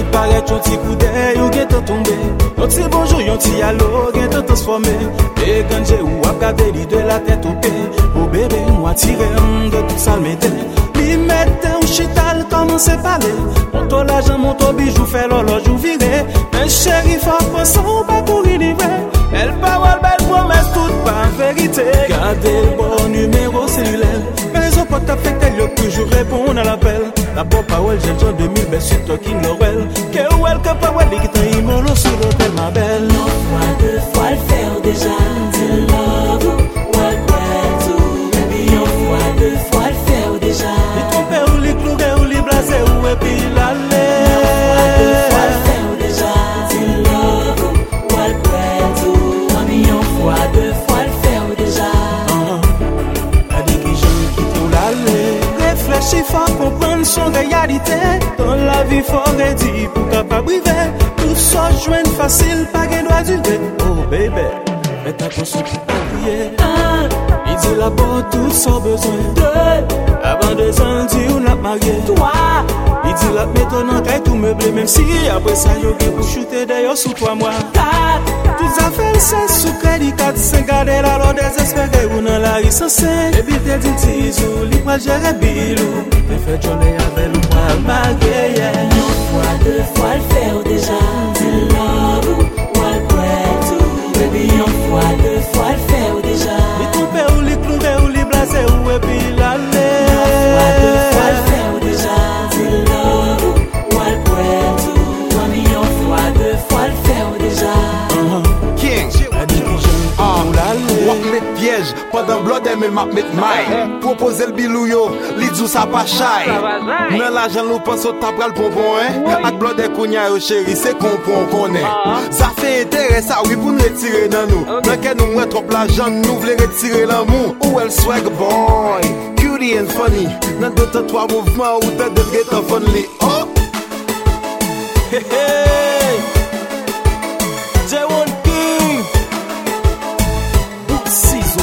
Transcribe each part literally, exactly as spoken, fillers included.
paraît un petit coup d'œil ou qu'est tombé. Un petit bonjour, un petit allô, qu'est transformé. Et quand j'ai ou à garder de la tête au pied. Oh bébé, moi tiré de tout ça le mettait. Li mettait un chital, commence à parler. Monto l'argent, monto bijou, fait l'horloge ou viré. Un chéri fort pensant ou pas courir livré. Elle parole, belle promesse, toute pas vérité. Gardez le bon numéro cellulaire. Mais les autres t'as fait qu'elle toujours répondre à l'appel. La bonne parole, j'ai déjà deux mille, ben sur Talking Noël. Que ou elle, que pas elle, qui t'a immolo sur l'hôtel, ma belle. Une fois, deux fois, le faire déjà. Till love, what well to. Baby, une fois, deux fois, le faire déjà. Les trompés ou les cloués ou les blasés ou et puis l'aller. Une fois, deux fois, le faire déjà. Till love, what well to. Mami, une fois, deux fois, le faire déjà. A dit que j'aime quitter ou l'aller. Réfléchis fort, comprendre son réalité. Dans la vie, faut redire pour capable briver. Tout ça, joindre facile, pas qu'elle doit durer. Oh, baby, faites attention pour pas oublier. Il dit là-bas tout sans besoin. Avant deux ans, dit on a marié. Toi, il dit la méthode en caille tout meublé. Même si après ça, y'a qui pour shooter d'ailleurs sous toi, moi. Toutes affaires, c'est sous crédit quatre cinq. Gardez la loi désespérée ou dans la rue sans cinq. Et puis t'es dit tisou, libre gérer bilou. T'es fait journée avec le poil marié. une fois, deux fois, le faire déjà. Till love, what well to. Baby, une fois, deux fois, le faire déjà. Les trompés ou les cloués ou les blasés ou et puis l'aller. Une fois, deux fois, le faire déjà. Till love, what well to. Mami, une fois, deux fois, le faire déjà. King, A dit que j'aime ah, ou l'aller. wak met piège, pendant blood elle m'a met maille. Proposer le bilou yo, li djou sa pa chay. Nan l'argent nous pense au tabral pompon, hein. Ak blood et kounya yo chéri, c'est comprend qu'on est. Ça fait intérêt ça oui pour nous retirer dans nous. Nan que nous moins trop l'argent, nous voulons retirer l'amour. Ou elle swag boy, cutie and funny. Nan deux temps trois mouvements ou deux de get of funny. Oh, Hey, hey. J one King. Book season.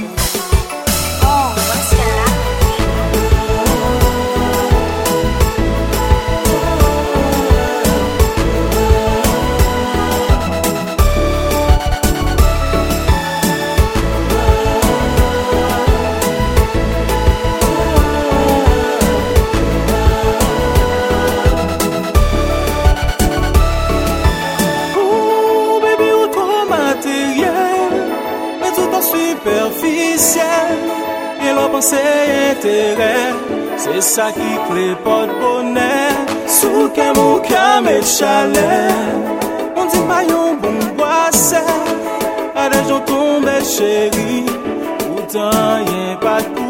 Oh, baby, ou trop matériel, mais tout en superficiel. Et l'on pense intérêt, c'est ça qui crée pas de bonheur. Sous qu'un mot qu'un chalet, on dit pas yon bon boisson. À des gens tombés chéris, pourtant y'en pas de